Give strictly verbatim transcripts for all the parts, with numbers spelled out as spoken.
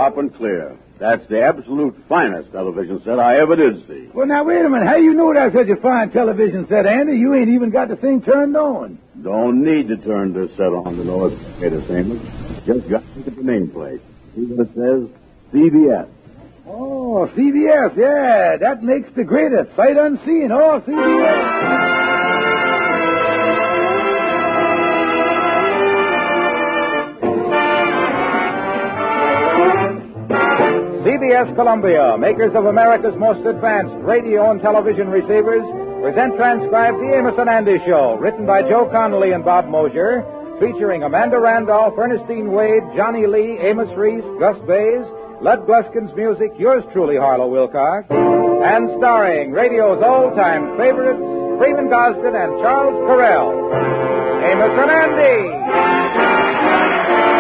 sharp and clear. That's the absolute finest television set I ever did see. Well, now, wait a minute. How you know that's such a fine television set, Andy? You ain't even got the thing turned on. Don't need to turn this set on to know it's greatest, Amos. Just got to look at the nameplate. See what it says? C B S. Oh, C B S, yeah. That makes the greatest. Sight unseen. Oh, C B S. C B S Columbia, makers of America's most advanced radio and television receivers, present transcribed The Amos and Andy Show, written by Joe Connolly and Bob Mosier, featuring Amanda Randolph, Ernestine Wade, Johnny Lee, Amos Reese, Gus Bays, Lud Gluskin's music, yours truly, Harlow Wilcox, and starring radio's old-time favorites, Freeman Gosden and Charles Correll. Amos and Andy!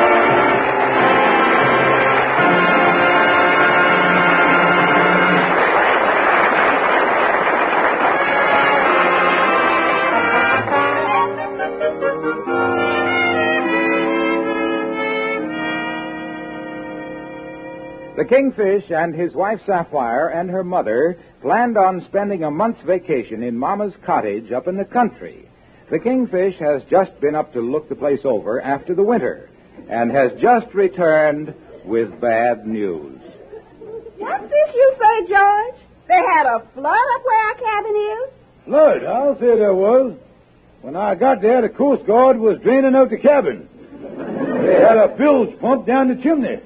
The Kingfish and his wife Sapphire and her mother planned on spending a month's vacation in Mama's cottage up in the country. The Kingfish has just been up to look the place over after the winter and has just returned with bad news. What's this you say, George? They had a flood up where our cabin is? Flood? I'll say there was. When I got there, the Coast Guard was draining out the cabin. They had a bilge pump down the chimney.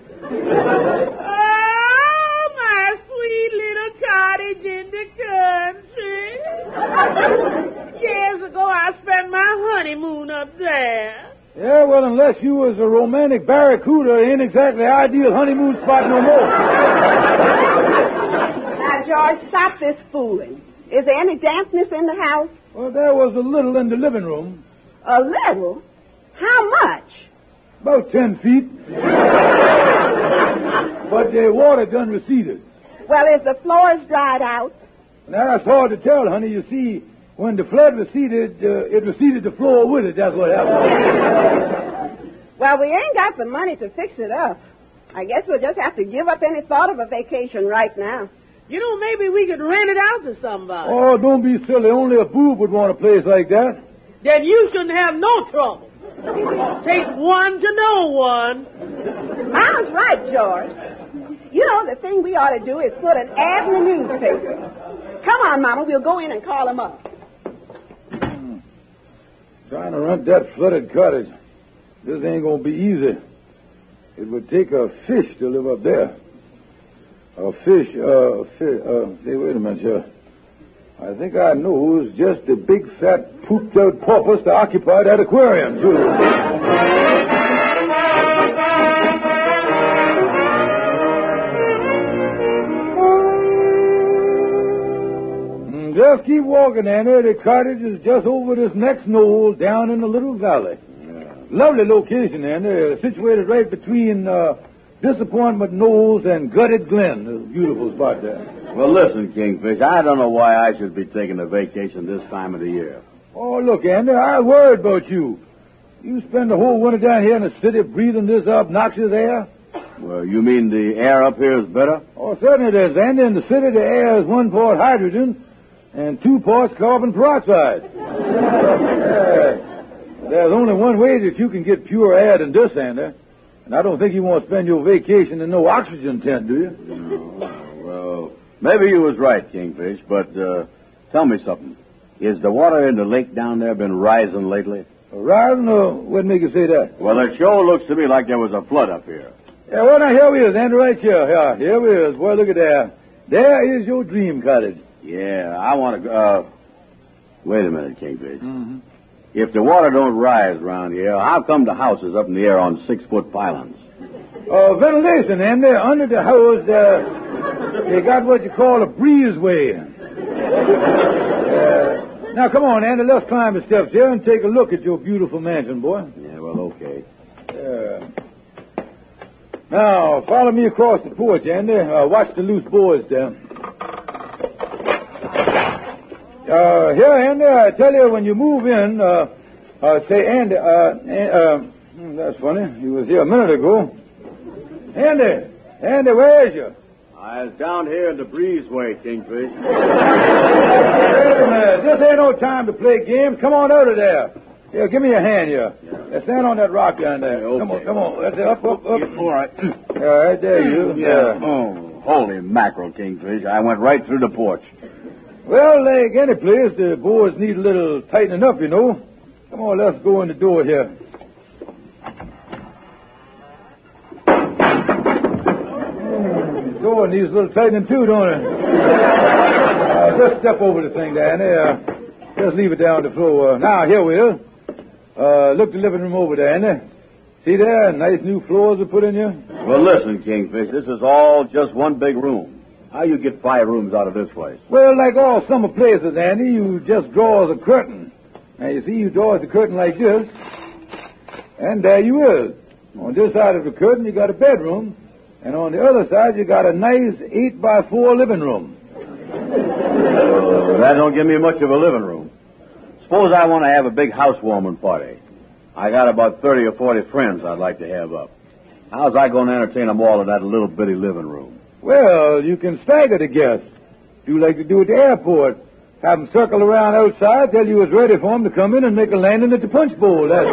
Cottage in the country. Years ago, I spent my honeymoon up there. Yeah, well, unless you was a romantic barracuda, it ain't exactly the ideal honeymoon spot no more. Now, George, stop this fooling. Is there any dampness in the house? Well, there was a little in the living room. A little? How much? About ten feet. But the water done receded. Well, is the floors dried out? Now, that's hard to tell, honey. You see, when the flood receded, uh, it receded the floor with it. That's what happened. Well, we ain't got the money to fix it up. I guess we'll just have to give up any thought of a vacation right now. You know, maybe we could rent it out to somebody. Oh, don't be silly. Only a boob would want a place like that. Then you shouldn't have no trouble. Takes one to know one. Mama's right, George. You know, the thing we ought to do is put an ad in the newspaper. Come on, Mama, we'll go in and call him up. Hmm. Trying to rent that flooded cottage. This ain't going to be easy. It would take a fish to live up there. A fish, uh, a fish, uh, say, wait a minute, sir. I think I know it's just a big, fat, pooped-out porpoise to occupy that aquarium, too. Just keep walking, Anna. The cottage is just over this next knoll down in the little valley. Yeah. Lovely location, Anna. Situated right between uh, Disappointment Knolls and Gutted Glen. There's a beautiful spot there. Well, listen, Kingfish, I don't know why I should be taking a vacation this time of the year. Oh, look, Anna, I worried about you. You spend the whole winter down here in the city breathing this obnoxious air? Well, you mean the air up here is better? Oh, certainly it is, Andy. In the city, the air is one part hydrogen and two parts carbon peroxide. uh, there's only one way that you can get pure air than this, Andy. And I don't think you want to spend your vacation in no oxygen tent, do you? No. Well, maybe you was right, Kingfish, but uh, tell me something. Is the water in the lake down there been rising lately? Rising? Or what make you say that? Well, it sure looks to me like there was a flood up here. Yeah, well, now, here we is, Andy, right here. Yeah, here we is. Boy, look at there. There is your dream cottage. Yeah, I want to... Uh, wait a minute, Kingfish. Mm-hmm. If the water don't rise around here, how come the house is up in the air on six-foot pylons? Oh, uh, ventilation, and they're under the house, uh, they got what you call a breezeway. uh, now, come on, Andy, let's climb the steps here and take a look at your beautiful mansion, boy. Yeah, well, okay. Yeah. Now, follow me across the porch, Andy. Uh, watch the loose boards there. Uh, here, Andy, I tell you, when you move in, uh, uh, say, Andy, uh, uh, that's funny. He was here a minute ago. Andy, Andy, where's you? I was down here in the breezeway, Kingfish. Wait a minute. This ain't no time to play games. Come on out of there. Here, give me your hand here. Yeah. Stand on that rock down there. Yeah, okay. Come on, come on. That's it. Up, up, up. Yeah, all right. All right, there you. Yeah. Oh, holy mackerel, Kingfish. I went right through the porch. Well, like any place, the boards need a little tightening up, you know. Come on, let's go in the door here. The door needs a little tightening too, don't it? Uh, just step over the thing there, and uh, just leave it down on the floor. Uh, now, here, Will. Uh, look the living room over there, ain't it? See there? Nice new floors are put in here. Well, listen, Kingfish, this is all just one big room. How you get five rooms out of this place? Well, like all summer places, Andy, you just draw the curtain. Now, you see, you draw the curtain like this, and there you is. On this side of the curtain, you got a bedroom, and on the other side, you got a nice eight by four living room. Uh, that don't give me much of a living room. Suppose I want to have a big housewarming party. I got about thirty or forty friends I'd like to have up. How's I going to entertain them all in that little bitty living room? Well, you can stagger the guests. Do like to do at the airport. Have them circle around outside, tell you it's ready for them to come in and make a landing at the punch bowl. That's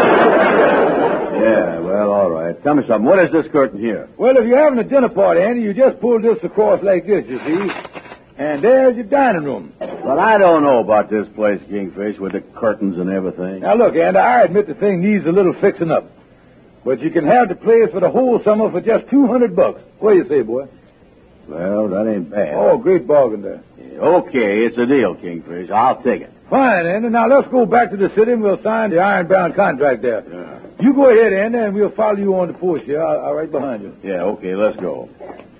Yeah, well, all right. Tell me something. What is this curtain here? Well, if you're having a dinner party, Andy, you just pull this across like this, you see. And there's your dining room. But I don't know about this place, Kingfish, with the curtains and everything. Now, look, Andy, I admit the thing needs a little fixing up. But you can have the place for the whole summer for just two hundred bucks. What do you say, boy? Well, that ain't bad. Oh, great bargain there. Yeah, okay, it's a deal, Kingfish. I'll take it. Fine, Andy. Now, let's go back to the city and we'll sign the iron-bound contract there. Yeah. You go ahead, Andy, and we'll follow you on the porch here. I'll, I'll right behind you. Yeah, okay, let's go.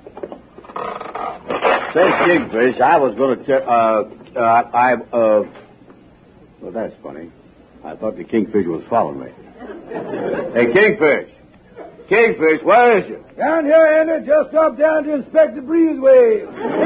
Say, Kingfish, I was going to tell, uh, uh, I, uh, well, that's funny. I thought the Kingfish was following me. Hey, Kingfish! Kingfish, where is you? Down here, Andy. Just drop down to inspect the breezeway.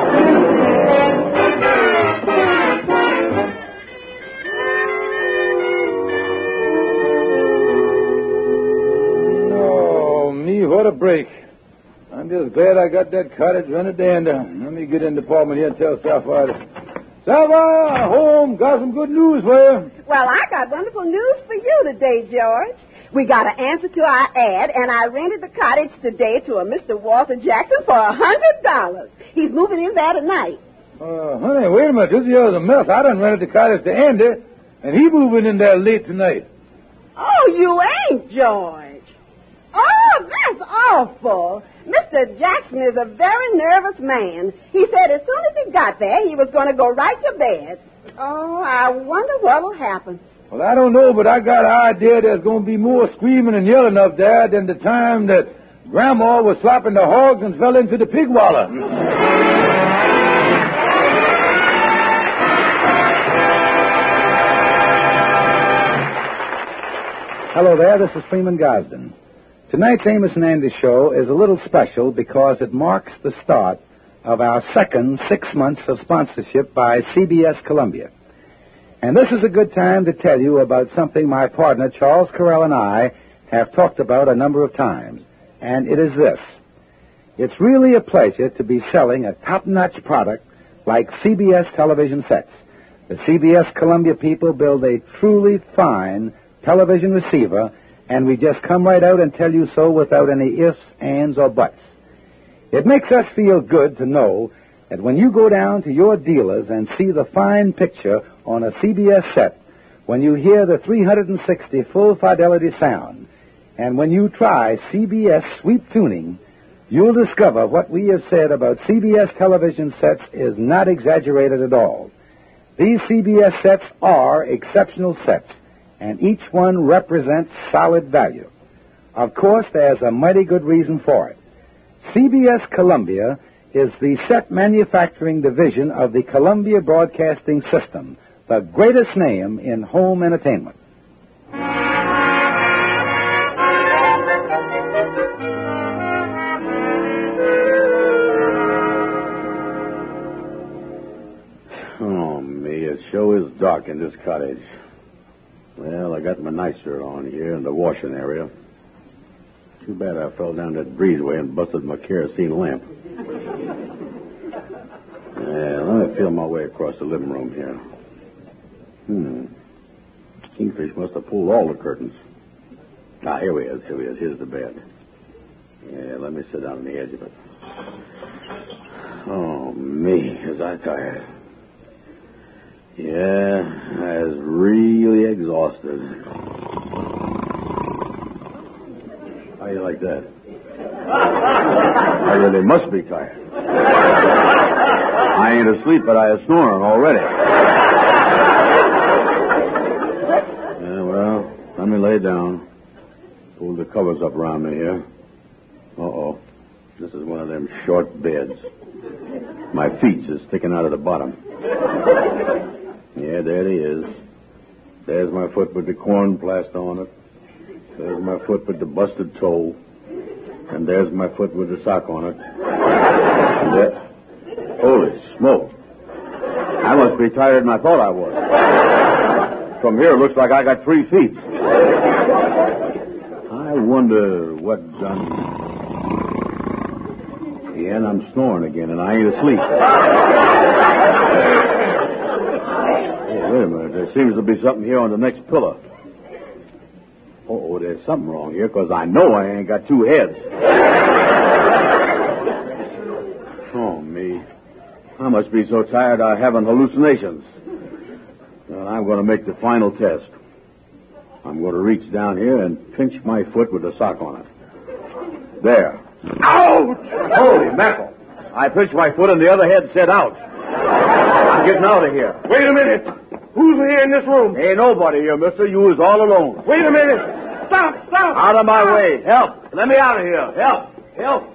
Oh, me, what a break. I'm just glad I got that cottage rented to Andy. Let me get in the apartment here and tell Sapphire. Sapphire, home. Got some good news for you. Well, I got wonderful news for you today, George. We got an answer to our ad, and I rented the cottage today to a Mister Walter Jackson for a hundred dollars. He's moving in there tonight. Uh, honey, wait a minute. This here's a mess. I done rented the cottage to Andy, and he moving in there late tonight. Oh, you ain't, George. Oh, that's awful. Mister Jackson is a very nervous man. He said as soon as he got there, he was going to go right to bed. Oh, I wonder what will happen. Well, I don't know, but I got an idea there's going to be more screaming and yelling up there than the time that Grandma was slapping the hogs and fell into the pig wallow. Hello there, this is Freeman Gosden. Tonight's Amos and Andy show is a little special because it marks the start of our second six months of sponsorship by C B S Columbia. And this is a good time to tell you about something my partner Charles Carell and I have talked about a number of times, and it is this. It's really a pleasure to be selling a top-notch product like C B S television sets. The C B S Columbia people build a truly fine television receiver, and we just come right out and tell you so without any ifs, ands, or buts. It makes us feel good to know that when you go down to your dealers and see the fine picture on a C B S set, when you hear the three sixty full fidelity sound, and when you try C B S sweep tuning, you'll discover what we have said about C B S television sets is not exaggerated at all. These C B S sets are exceptional sets, and each one represents solid value. Of course, there's a mighty good reason for it. C B S Columbia is the set manufacturing division of the Columbia Broadcasting System, the greatest name in home entertainment. Oh, me, it sure is dark in this cottage. Well, I got my nightshirt on here in the washing area. Too bad I fell down that breezeway and busted my kerosene lamp. Yeah, let me feel my way across the living room here. Hmm. Kingfish must have pulled all the curtains. Ah, here he is, here he is. Here's the bed. Yeah, let me sit down on the edge of it. Oh, me, is I tired. Yeah, I was really exhausted. How you like that? I really must be tired. I ain't asleep, but I am snoring already. Yeah, well, let me lay down. Pull the covers up around me here. Uh-oh. This is one of them short beds. My feet is sticking out of the bottom. Yeah, there he is. There's my foot with the corn plaster on it. There's my foot with the busted toe. And there's my foot with the sock on it. And there... Holy smoke. I must be tighter than I thought I was. From here, it looks like I got three feet. I wonder what done... Yeah, and I'm snoring again, and I ain't asleep. Oh, wait a minute. There seems to be something here on the next pillar. Oh, there's something wrong here, because I know I ain't got two heads. Oh, me. I must be so tired I'm having hallucinations. Well, I'm going to make the final test. I'm going to reach down here and pinch my foot with a sock on it. There. Ouch! Holy mackerel. I pinched my foot and the other head said ouch. I'm getting out of here. Wait a minute. Who's here in this room? Ain't nobody here, mister. You was all alone. Wait a minute. Stop, stop. Out of my way. Help. Let me out of here. Help. Help.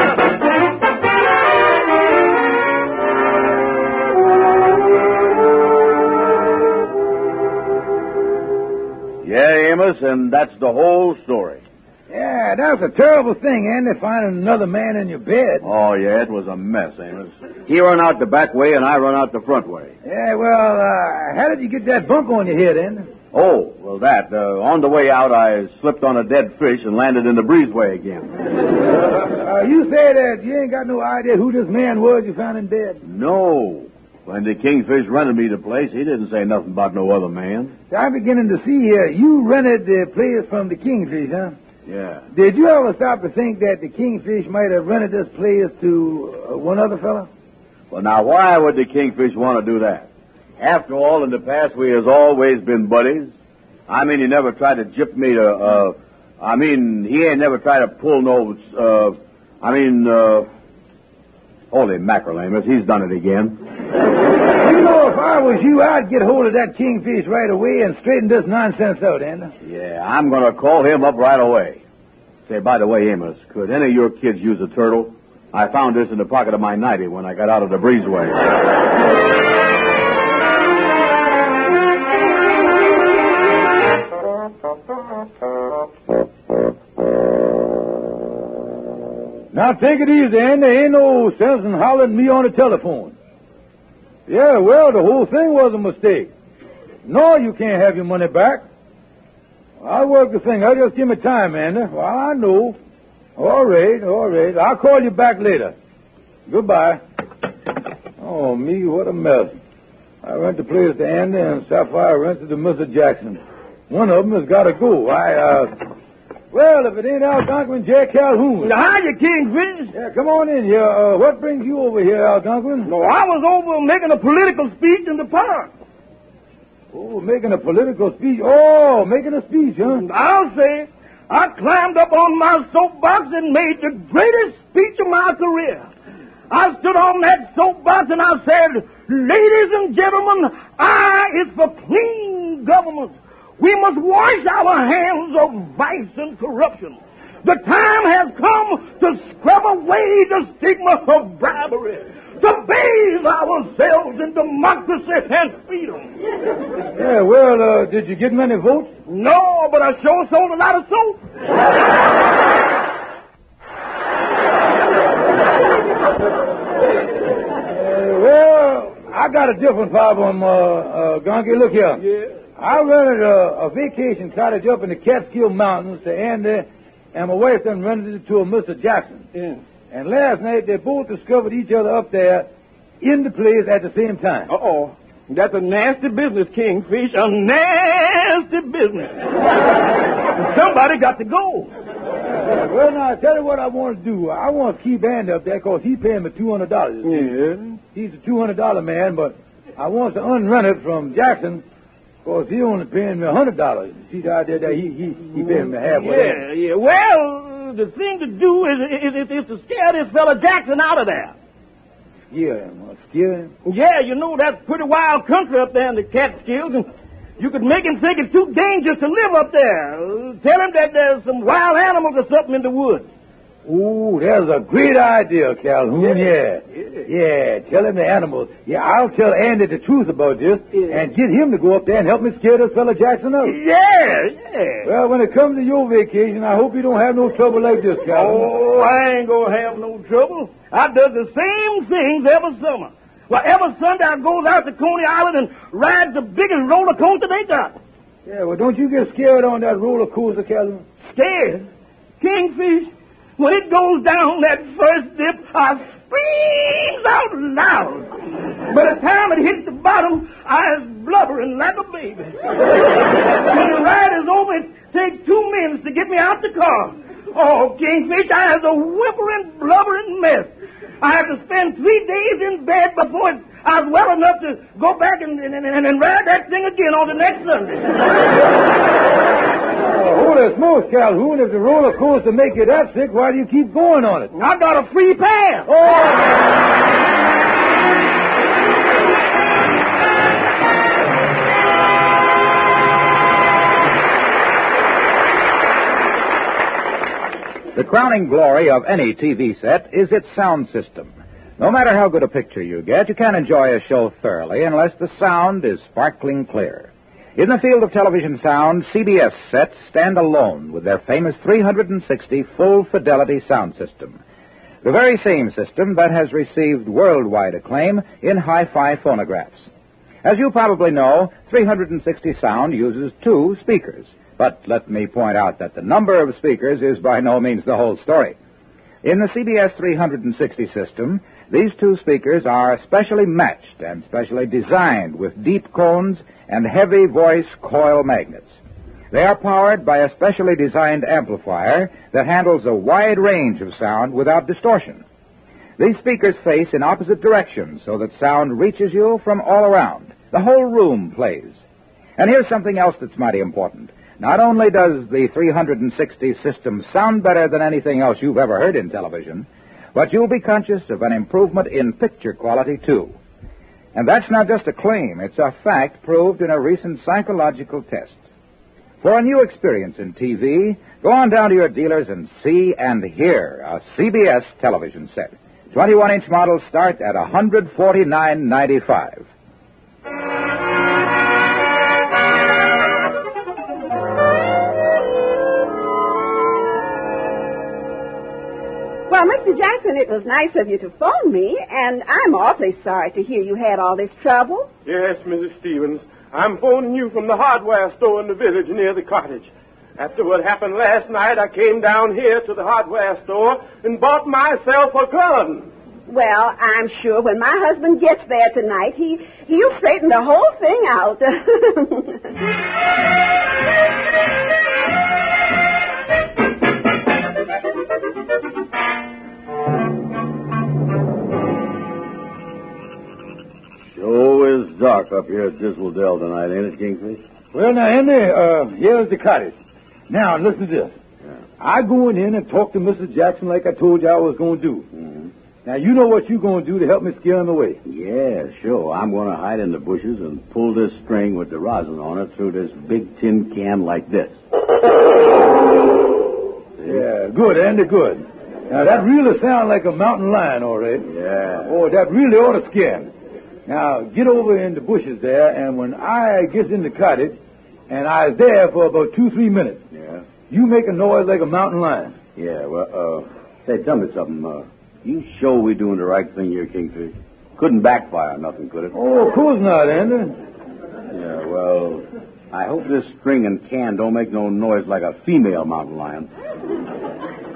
Yeah, Amos, and that's the whole story. Yeah, that's a terrible thing, Andy, finding another man in your bed. Oh, yeah, it was a mess, Amos. He run out the back way, and I run out the front way. Yeah, well, uh, how did you get that bump on your head, Andy? Oh, well, that. Uh, on the way out, I slipped on a dead fish and landed in the breezeway again. uh, you say that you ain't got no idea who this man was you found in bed? No. When the Kingfish rented me the place, he didn't say nothing about no other man. I'm beginning to see here, you rented the place from the Kingfish, huh? Yeah. Did you ever stop to think that the Kingfish might have rented this place to uh, one other fellow? Well, now, why would the Kingfish want to do that? After all, in the past, we has always been buddies. I mean, he never tried to gyp me to, uh, I mean, he ain't never tried to pull no, uh, I mean, uh, holy mackerel, Amos, he's done it again. You know, if I was you, I'd get hold of that Kingfish right away and straighten this nonsense out, Andy. Yeah, I'm going to call him up right away. Say, by the way, Amos, could any of your kids use a turtle? I found this in the pocket of my nightie when I got out of the breezeway. Now, take it easy, Andy. There ain't no sense in hollering me on the telephone. Yeah, well, the whole thing was a mistake. No, you can't have your money back. I'll work the thing. I'll just give me time, Andy. Well, I know. All right, all right. I'll call you back later. Goodbye. Oh, me, what a mess. I rent the place to Andy, and Sapphire rents it to Mister Jackson. One of them has got to go. I, uh... Well, if it ain't Algonquin, Jack Calhoun. Hiya, Kingfish. Yeah, come on in here. Uh, what brings you over here, Algonquin? No, I was over making a political speech in the park. Oh, making a political speech. Oh, making a speech, huh? I'll say, I climbed up on my soapbox and made the greatest speech of my career. I stood on that soapbox and I said, ladies and gentlemen, I is for clean government. We must wash our hands of vice and corruption. The time has come to scrub away the stigma of bribery, to bathe ourselves in democracy and freedom. Yeah, well, uh, did you get many votes? No, but I sure sold a lot of soap. uh, well, I got a different problem, uh, uh, Gonky. Look here. Yeah. I rented a, a vacation cottage up in the Catskill Mountains to Andy and my wife done rented it to a Mister Jackson. Yeah. And last night, they both discovered each other up there in the place at the same time. Uh-oh. That's a nasty business, Kingfish. A nasty business. Somebody got to go. Well, now, I tell you what I want to do. I want to keep Andy up there because he's paying me two hundred dollars. Yeah. He's a two hundred dollars man, but I want to unrent it from Jackson because he only paying me one hundred dollars. See the idea that he, he, he paying me half of that. Yeah, yeah. Well, the thing to do is, is, is, is to scare this fella Jackson out of there. Scare him, huh? Scare him? Yeah, you know, that's pretty wild country up there in the Catskills, and you could make him think it's too dangerous to live up there. Tell him that there's some wild animals or something in the woods. Ooh, that's a great idea, Calhoun, yeah. Yeah. Yeah, tell him the animals. Yeah, I'll tell Andy the truth about this Yeah. and get him to go up there and help me scare this fella Jackson up. Yeah, yeah. Well, when it comes to your vacation, I hope you don't have no trouble like this, Calhoun. Oh, I ain't gonna have no trouble. I does the same things every summer. Well, every Sunday I goes out to Coney Island and rides the biggest roller coaster they got. Yeah, well, don't you get scared on that roller coaster, Calhoun? Scared? Kingfish, when it goes down that first dip, I screams out loud. By the time it hits the bottom, I is blubbering like a baby. When the ride is over, it takes two minutes to get me out the car. Oh, Kingfish, I is a whimpering, blubbering mess. I have to spend three days in bed before it, I was well enough to go back and, and, and, and ride that thing again on the next Sunday. Oh, holy smokes, Calhoun. If the roller coaster make you that sick, why do you keep going on it? I got a free pass. Oh! The crowning glory of any T V set is its sound system. No matter how good a picture you get, you can't enjoy a show thoroughly unless the sound is sparkling clear. In the field of television sound, C B S sets stand alone with their famous three sixty full-fidelity sound system. The very same system that has received worldwide acclaim in hi-fi phonographs. As you probably know, three sixty sound uses two speakers. But let me point out that the number of speakers is by no means the whole story. In the C B S three sixty system, these two speakers are specially matched and specially designed with deep cones and heavy voice coil magnets. They are powered by a specially designed amplifier that handles a wide range of sound without distortion. These speakers face in opposite directions so that sound reaches you from all around. The whole room plays. And here's something else that's mighty important. Not only does the three sixty system sound better than anything else you've ever heard in television, but you'll be conscious of an improvement in picture quality, too. And that's not just a claim. It's a fact proved in a recent psychological test. For a new experience in T V, go on down to your dealers and see and hear a C B S television set. twenty-one inch models start at one forty-nine ninety-five. Well, Mister Jackson, it was nice of you to phone me, and I'm awfully sorry to hear you had all this trouble. Yes, Missus Stevens. I'm phoning you from the hardware store in the village near the cottage. After what happened last night, I came down here to the hardware store and bought myself a gun. Well, I'm sure when my husband gets there tonight, he, he'll straighten the whole thing out. Sure is dark up here at Dismal Dell tonight, ain't it, Kingfish? Well, now, Andy, uh, here's the cottage. Now, listen to this. Yeah. I going in and talk to Mister Jackson like I told you I was going to do. Mm-hmm. Now, you know what you're going to do to help me scare him away. Yeah, sure. I'm going to hide in the bushes and pull this string with the rosin on it through this big tin can like this. Yeah, good, Andy, good. Now, that really sounds like a mountain lion, all right. Yeah. Oh, that really ought to scare him. Now, get over in the bushes there, and when I get in the cottage, and I was there for about two, three minutes, Yeah. you make a noise like a mountain lion. Yeah, well, uh, say, tell me something. Uh, you sure we doing the right thing here, Kingfish? Couldn't backfire nothing, could it? Oh, of course not, Andy. Yeah, well, I hope this string and can don't make no noise like a female mountain lion.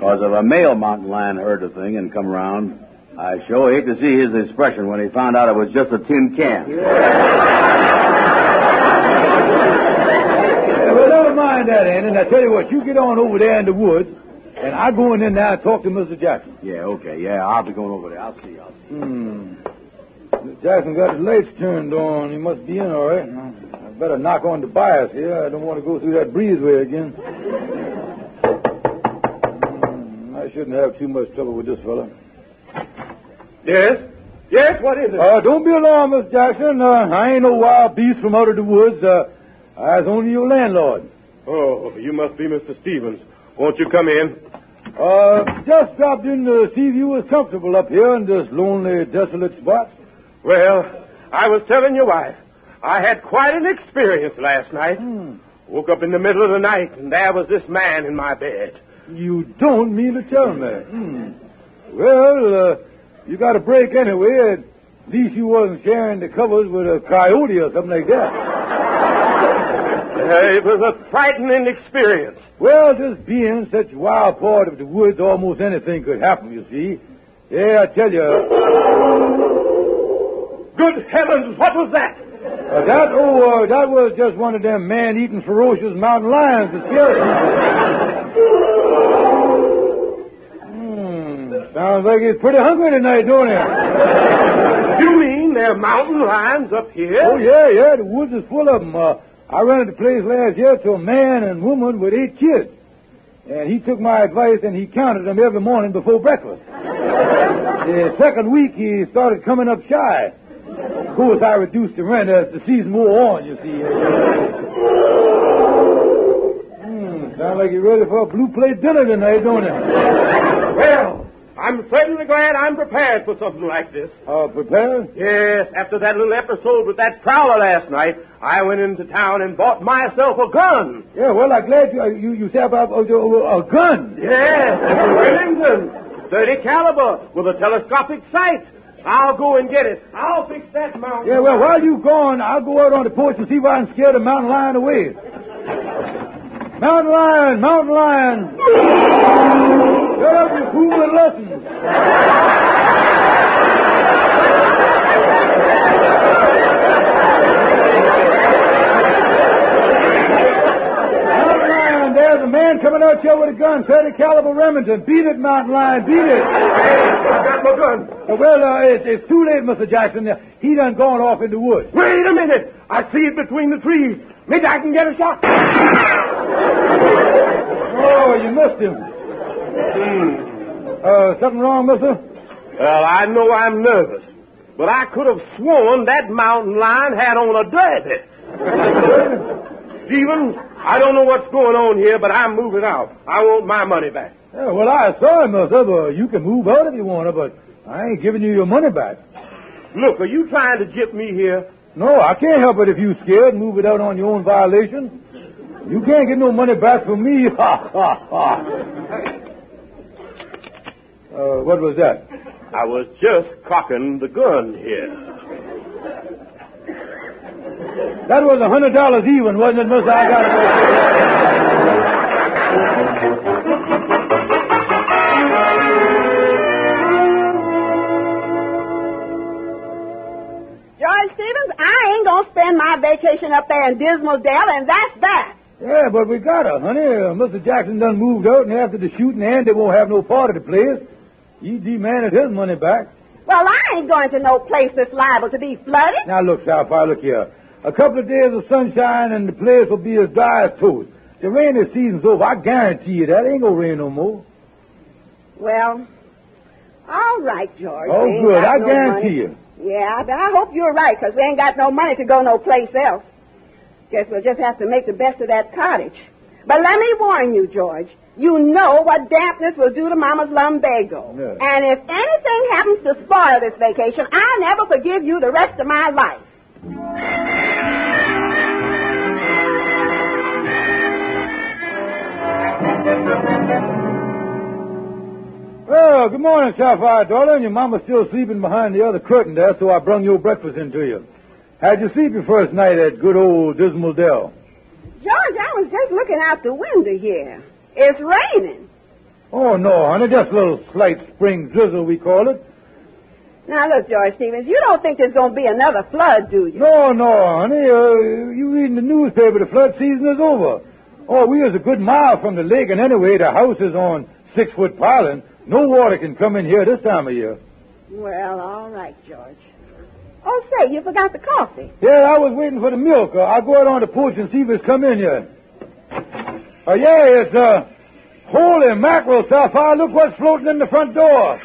Because if a male mountain lion heard the thing and come around, I sure hate to see his expression when he found out it was just a tin can. Yeah. Yeah, well, never mind that, Andy. And I tell you what, you get on over there in the woods, and I go in there now and talk to Mister Jackson. Yeah, okay, yeah, I'll be going over there. I'll see, I'll see. Hmm. Mister Jackson got his lights turned on. He must be in all right. I better knock on the bias here. I don't want to go through that breezeway again. Hmm, I shouldn't have too much trouble with this fella. Yes? Yes, what is it? Uh, don't be alarmed, Mister Jackson. Uh, I ain't no wild beast from out of the woods. Uh, I was only your landlord. Oh, you must be Mister Stevens. Won't you come in? Uh, just dropped in to see if you was comfortable up here in this lonely, desolate spot. Well, I was telling your wife, I had quite an experience last night. Hmm. Woke up in the middle of the night, and there was this man in my bed. You don't mean to tell me. Hmm. Well, uh, you got a break anyway. At least you wasn't sharing the covers with a coyote or something like that. Uh, it was a frightening experience. Well, just being such a wild part of the woods, almost anything could happen, you see. Yeah, I tell you. Good heavens, what was that? Uh, that, oh, uh, that was just one of them man-eating ferocious mountain lions that scared people. Hmm, sounds like he's pretty hungry tonight, don't it? You mean there are mountain lions up here? Oh, yeah, yeah, the woods is full of them. Uh, I rented the place last year to a man and woman with eight kids. And he took my advice and he counted them every morning before breakfast. The second week he started coming up shy. Of course, I reduced the rent as the season wore on, you see. Hmm, sounds like you're ready for a blue plate dinner tonight, don't it? Well, I'm certainly glad I'm prepared for something like this. Uh, prepared? Yes, after that little episode with that prowler last night, I went into town and bought myself a gun. Yeah, well, I'm glad you uh, you, you said about uh, a gun. Yes, a Remington, thirty caliber, with a telescopic sight. I'll go and get it. I'll fix that mountain. Yeah, well, while you're gone, I'll go out on the porch and see if I can scare the mountain lion away. Mountain lion, mountain lion. Shut up and prove the lessons. Mountain lion, there's a man coming out here with a gun, thirty caliber Remington. Beat it, mountain lion, beat it. I've got my gun. Uh, well, uh, it's, it's too late, Mister Jackson. Uh, he done gone off in the woods. Wait a minute. I see it between the trees. Maybe I can get a shot. Oh, you missed him. Hmm. Uh, something wrong, mister? Well, I know I'm nervous, but I could have sworn that mountain lion had on a derby. Stevens, I don't know what's going on here, but I'm moving out. I want my money back. Yeah, well, I saw him, mister, but you can move out if you want to, but I ain't giving you your money back. Look, are you trying to gyp me here? No, I can't help it if you scared and move it out on your own violation. You can't get no money back from me. Ha, ha, ha. Uh, what was that? I was just cocking the gun here. That was a hundred dollars even, wasn't it, mister? I got it. George Stevens, I ain't gonna spend my vacation up there in Dismal Dell, and that's that. Yeah, but we got her, honey. Uh, Mister Jackson done moved out, and after the shooting, Andy won't have no part of the place. He demanded his money back. Well, I ain't going to no place that's liable to be flooded. Now, look, Sapphire, look here. A couple of days of sunshine, and the place will be as dry as toast. The rainy season's over. I guarantee you that. It ain't gonna rain no more. Well, all right, George. Oh, We ain't good. got I no guarantee money. you. Yeah, but I hope you're right, because we ain't got no money to go no place else. Guess we'll just have to make the best of that cottage. But let me warn you, George. You know what dampness will do to Mama's lumbago. Yeah. And if anything happens to spoil this vacation, I'll never forgive you the rest of my life. Well, good morning, Sapphire, daughter. And your mama's still sleeping behind the other curtain there, so I brung your breakfast in to you. How'd you sleep your first night at good old Dismal Dell? George, I was just looking out the window here. It's raining. Oh, no, honey, just a little slight spring drizzle, we call it. Now, look, George Stevens, you don't think there's going to be another flood, do you? No, no, honey. Uh, you reading the newspaper, the flood season is over. Oh, we is a good mile from the lake, and anyway, the house is on six-foot piling. No water can come in here this time of year. Well, all right, George. Oh, say, you forgot the coffee. Yeah, I was waiting for the milk. Uh, I'll go out on the porch and see if it's come in yet. Oh, uh, yeah, it's, uh, holy mackerel, Sapphire. Look what's floating in the front door.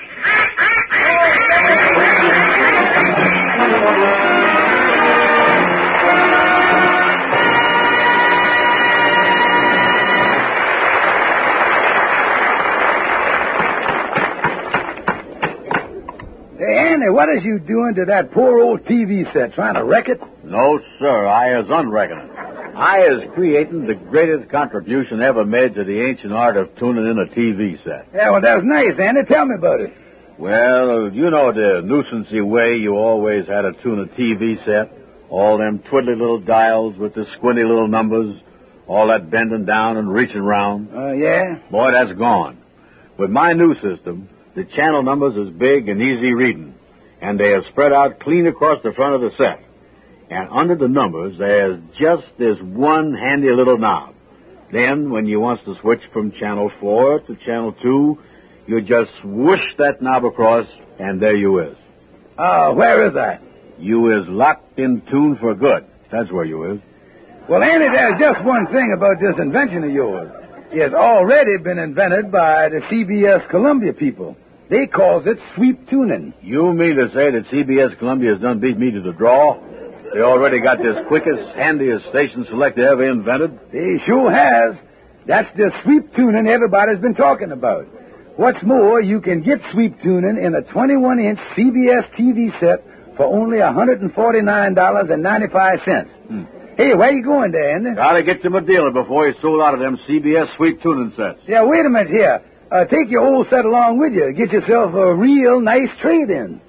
Hey, Andy, what is you doing to that poor old T V set? Trying to wreck it? No, sir. I is unreckoning it. I is creating the greatest contribution ever made to the ancient art of tuning in a T V set. Yeah, well, that's nice, Andy. Tell me about it. Well, you know the nuisancey way you always had to tune a T V set. All them twiddly little dials with the squinty little numbers. All that bending down and reaching round. Oh, uh, yeah? Boy, that's gone. With my new system, the channel numbers is big and easy reading. And they are spread out clean across the front of the set. And under the numbers, there's just this one handy little knob. Then, when you wants to switch from channel four to channel two, you just whoosh that knob across, and there you is. Oh, uh, where is that? You is locked in tune for good. That's where you is. Well, Andy, there's just one thing about this invention of yours. It's already been invented by the C B S Columbia people. They calls it sweep tuning. You mean to say that C B S Columbia has done beat me to the draw? They already got this quickest, handiest station selector ever invented? They sure has. That's the sweep tuning everybody's been talking about. What's more, you can get sweep tuning in a twenty-one inch C B S T V set for only one hundred forty-nine dollars and ninety-five cents. Hmm. Hey, where you going there, Andy? Gotta get to my dealer before he's sold out of them C B S sweep tuning sets. Yeah, wait a minute here. Uh, take your old set along with you. Get yourself a real nice trade-in.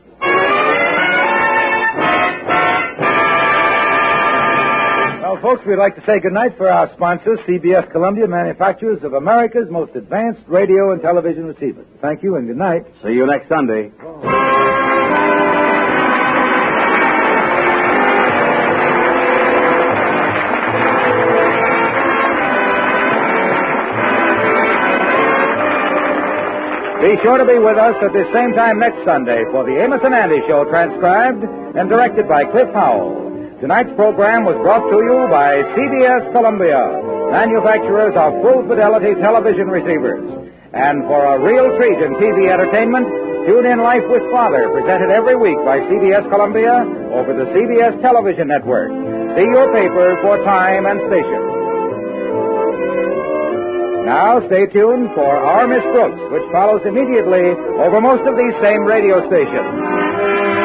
Well, folks, we'd like to say goodnight for our sponsors, C B S Columbia, manufacturers of America's most advanced radio and television receivers. Thank you and good night. See you next Sunday. Be sure to be with us at the same time next Sunday for the Amos and Andy Show, transcribed and directed by Cliff Howell. Tonight's program was brought to you by C B S Columbia, manufacturers of full-fidelity television receivers. And for a real treat in T V entertainment, tune in Life with Father, presented every week by C B S Columbia over the C B S Television Network. See your paper for time and station. Now, stay tuned for Our Miss Brooks, which follows immediately over most of these same radio stations.